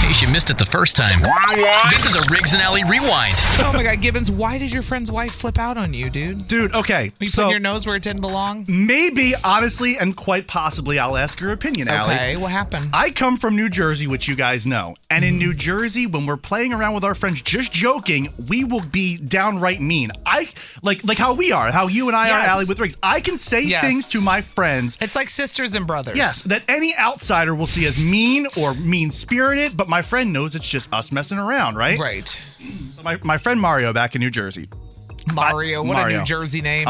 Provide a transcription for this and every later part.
case you missed it the first time, this is a Riggs and Alley Rewind. Oh my God, Gibbons, why did your friend's wife flip out on you, dude? Dude, okay. You put your nose where it didn't belong? Maybe, honestly, and quite possibly, I'll ask your opinion, Allie. Okay, what happened? I come from New Jersey, which you guys know. And in New Jersey, when we're playing around with our friends, just joking, we will be downright mean. Like how we are, how you and I are, Allie, with Riggs. I can say things to my friends. It's like sisters and brothers. Yes, that any outsider will see as mean or mean-spirited, but my friend knows it's just us messing around, right? Right. So my friend Mario back in New Jersey. Mario, what a New Jersey name.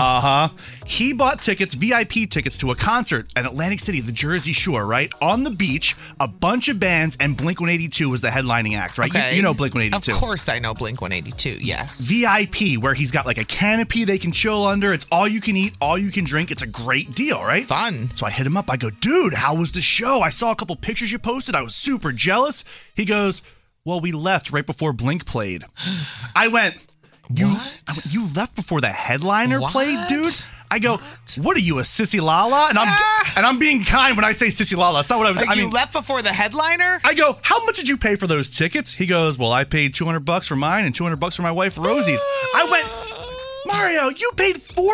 He bought tickets, VIP tickets, to a concert at Atlantic City, the Jersey Shore, right? On the beach, a bunch of bands, and Blink-182 was the headlining act, right? Okay. You know Blink-182. Of course I know Blink-182, yes. VIP, where he's got like a canopy they can chill under. It's all you can eat, all you can drink. It's a great deal, right? Fun. So I hit him up. I go, dude, how was the show? I saw a couple pictures you posted. I was super jealous. He goes, well, we left right before Blink played. I went... You left before the headliner played, dude? I go, what are you, a sissy lala? And I'm being kind when I say sissy lala. That's not what I was. You left before the headliner? I go, how much did you pay for those tickets? He goes, well, I paid $200 for mine and $200 for my wife Rosie's. I went, Mario, you paid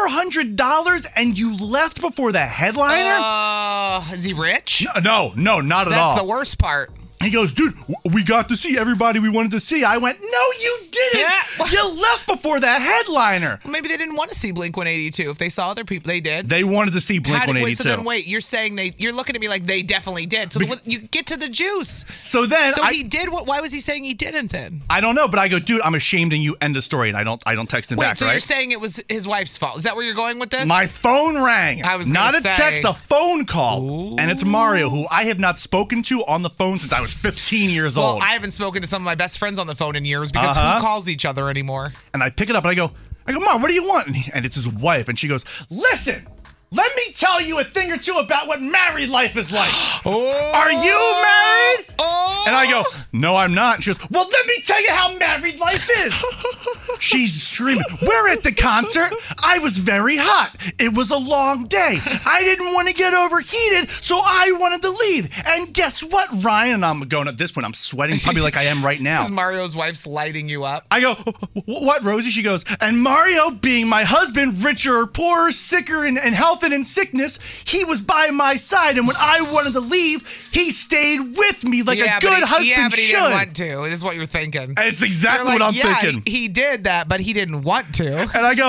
$400 and you left before the headliner? Is he rich? No, not at all. That's the worst part. He goes, dude, we got to see everybody we wanted to see. I went, no, you didn't. Yeah. You left before the headliner. Well, maybe they didn't want to see Blink-182. If they saw other people, they did. They wanted to see Blink-182. Wait, you're saying you're looking at me like they definitely did. So you get to the juice. So he did what? Why was he saying he didn't then? I don't know, but I go, dude, I'm ashamed and you end the story, and I don't text him back, so right? You're saying it was his wife's fault. Is that where you're going with this? My phone rang. I was not gonna a say. text, a phone call. Ooh. And it's Mario, who I have not spoken to on the phone since I was 15 years old. I haven't spoken to some of my best friends on the phone in years because who calls each other anymore? And I pick it up and I go, Mom, what do you want? And it's his wife, and she goes, listen, let me tell you a thing or two about what married life is like. Are you married? And I go, no, I'm not. And she goes, well, let me tell you how married life is. She's screaming, we're at the concert. I was very hot. It was a long day. I didn't want to get overheated, so I wanted to leave. And guess what, Ryan? And I'm going, at this point, I'm sweating probably like I am right now. Because Mario's wife's lighting you up. I go, what, Rosie? She goes, and Mario, being my husband, richer or poorer, sicker in health and in sickness, he was by my side. And when I wanted to leave, he stayed with me like a good husband should. He didn't want to. This is what you're thinking. It's exactly what I'm thinking. He did that, but he didn't want to. And I go,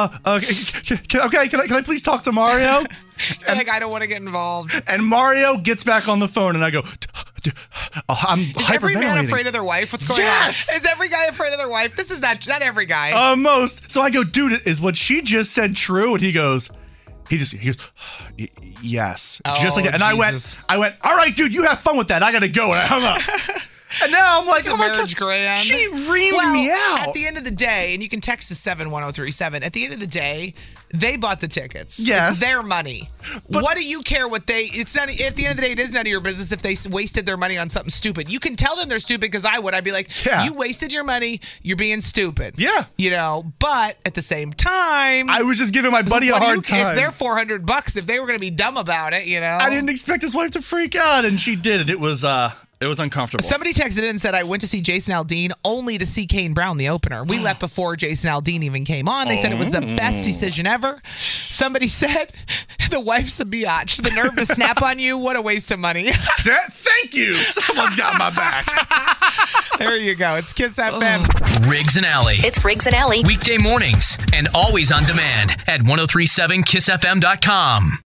can I please talk to Mario? And I don't want to get involved. And Mario gets back on the phone, and I go, I'm hyperventilating. Is every man afraid of their wife? What's going on? Is every guy afraid of their wife? This is not every guy. Most. So I go, dude, is what she just said true? And he goes, yes. Just like that. And Jesus. I went, all right, dude, you have fun with that. I got to go. And I hung up. And now I'm like, oh my God. She reamed me out. At the end of the day, and you can text to 71037, at the end of the day, they bought the tickets. Yes. It's their money. But what do you care what it's not, at the end of the day, it is none of your business if they wasted their money on something stupid. You can tell them they're stupid because I would. I'd be like, you wasted your money, you're being stupid. Yeah. You know, but at the same time, I was just giving my buddy a hard time. It's their $400 if they were going to be dumb about it, you know. I didn't expect his wife to freak out, and she did. It was uncomfortable. Somebody texted in and said, I went to see Jason Aldean only to see Kane Brown, the opener. We left before Jason Aldean even came on. They said it was the best decision ever. Somebody said, the wife's a biatch. The nerve to snap on you, what a waste of money. Thank you. Someone's got my back. There you go. It's Kiss FM. Riggs and Alley. It's Riggs and Alley. Weekday mornings and always on demand at 1037kissfm.com.